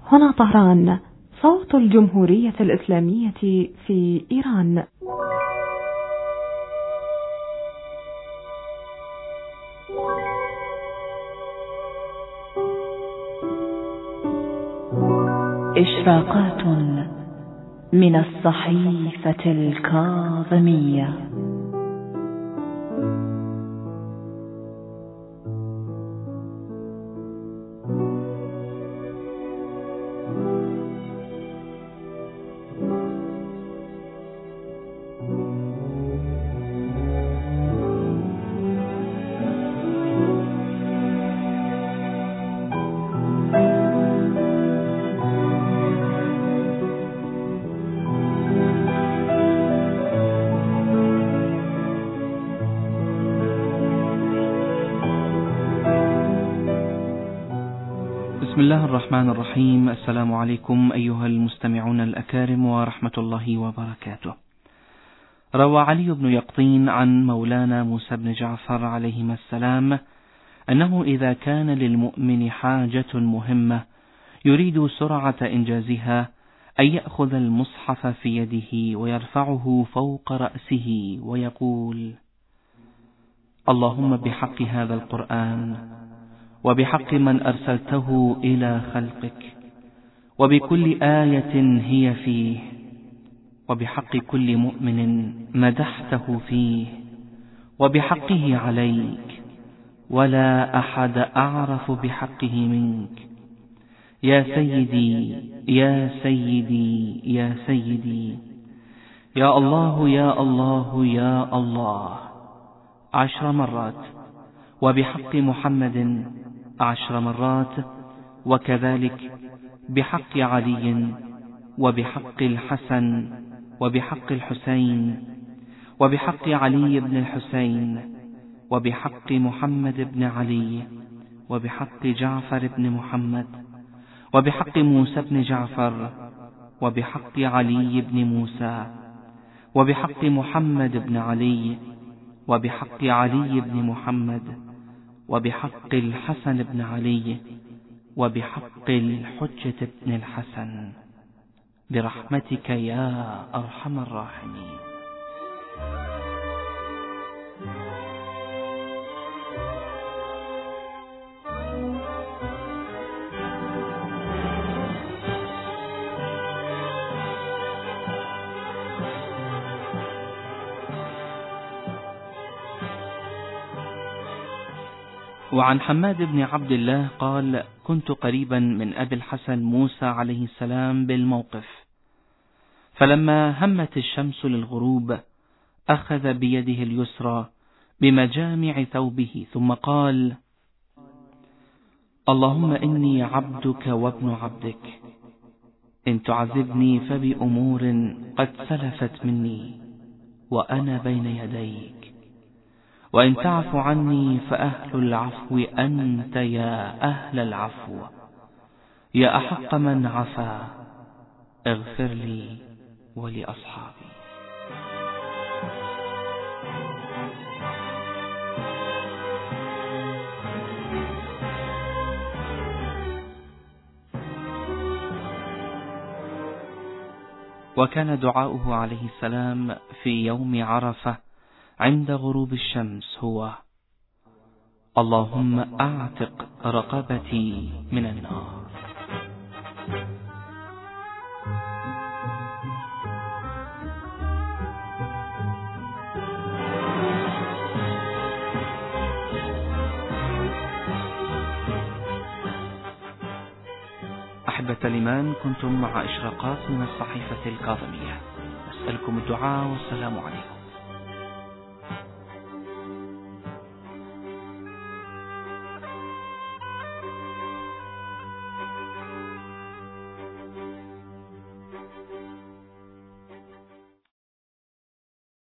هنا طهران، صوت الجمهورية الإسلامية في إيران. إشراقات من الصحيفة الكاظمية. بسم الله الرحمن الرحيم. السلام عليكم أيها المستمعون الأكارم ورحمة الله وبركاته. روى علي بن يقطين عن مولانا موسى بن جعفر عليهما السلام أنه إذا كان للمؤمن حاجة مهمة يريد سرعة إنجازها أن يأخذ المصحف في يده ويرفعه فوق رأسه ويقول: اللهم بحق هذا القرآن، وبحق من أرسلته إلى خلقك، وبكل آية هي فيه، وبحق كل مؤمن مدحته فيه، وبحقه عليك، ولا أحد أعرف بحقه منك، يا سيدي يا سيدي يا سيدي، يا الله يا الله يا الله 10 مرات، وبحق محمد 10 مرات، وكذلك بحق علي، وبحق الحسن، وبحق الحسين، وبحق علي بن الحسين، وبحق محمد بن علي، وبحق جعفر بن محمد، وبحق موسى بن جعفر، وبحق علي بن موسى، وبحق محمد بن علي، وبحق علي بن محمد، وبحق الحسن بن علي، وبحق الحجة بن الحسن، برحمتك يا أرحم الراحمين. وعن حماد بن عبد الله قال: كنت قريبا من أبي الحسن موسى عليه السلام بالموقف، فلما همت الشمس للغروب أخذ بيده اليسرى بمجامع ثوبه ثم قال: اللهم إني عبدك وابن عبدك، إن تعذبني فبأمور قد سلفت مني وأنا بين يديك، وإن تعف عني فأهل العفو أنت يا أهل العفو، يا أحق من عفا، اغفر لي ولأصحابي. وكان دعاؤه عليه السلام في يوم عرفة عند غروب الشمس هو: اللهم أعتق رقبتي من النار. أحبة الإيمان، كنتم مع إشراقات من الصحيفة الكاظمية. أسألكم الدعاء والسلام عليكم.